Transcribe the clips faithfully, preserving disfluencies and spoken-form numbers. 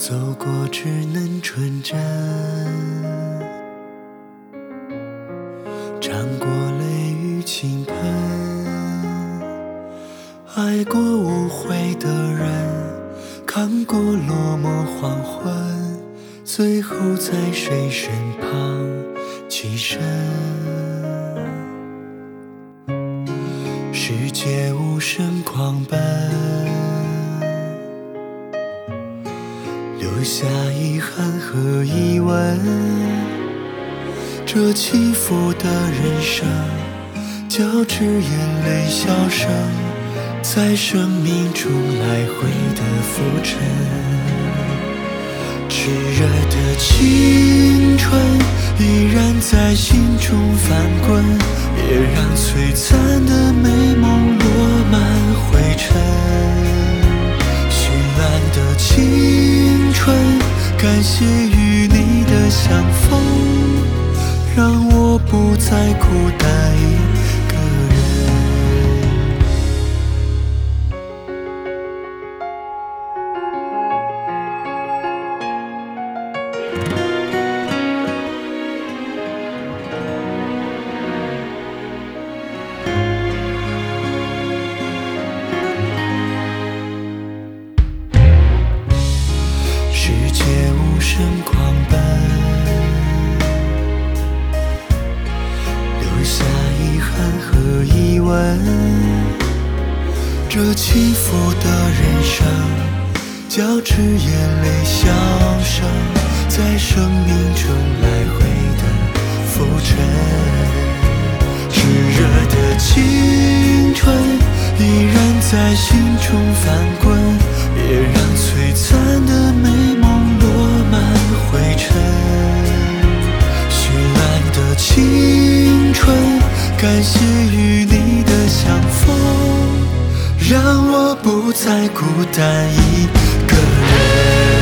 走过稚嫩纯真，尝过泪雨倾盆，爱过无悔的人，看过落寞黄昏，最后在谁身旁栖身。世界无声狂奔，留下遗憾和疑问，这起伏的人生，交织眼泪笑声，在生命中来回的浮沉。炽热的青春依然在心中翻滚，别让璀璨的美梦落满灰尘。绚烂的青春，感谢与你的相逢，让我不再孤单一个人。世界无声狂奔，留下遗憾和疑问，这起伏的人生，交织眼泪笑声，在生命中来回的浮沉。炙热的青春依然在心中翻滚，别让璀璨的美梦落满灰尘。绚烂的青春，感谢与你的相逢，让我不再孤单一个人。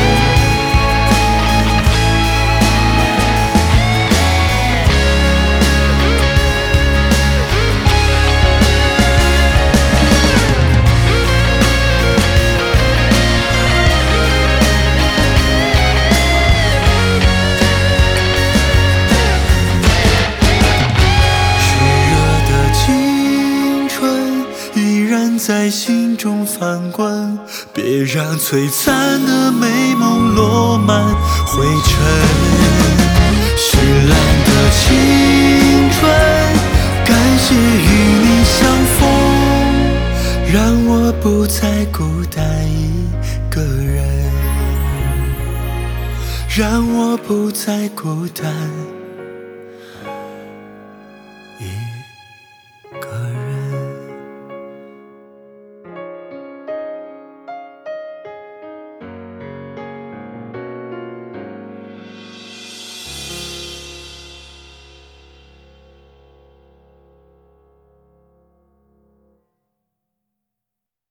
在心中翻滚，别让璀璨的美梦落满灰尘。绚烂的青春，感谢与你相逢，让我不再孤单一个人，让我不再孤单一个人。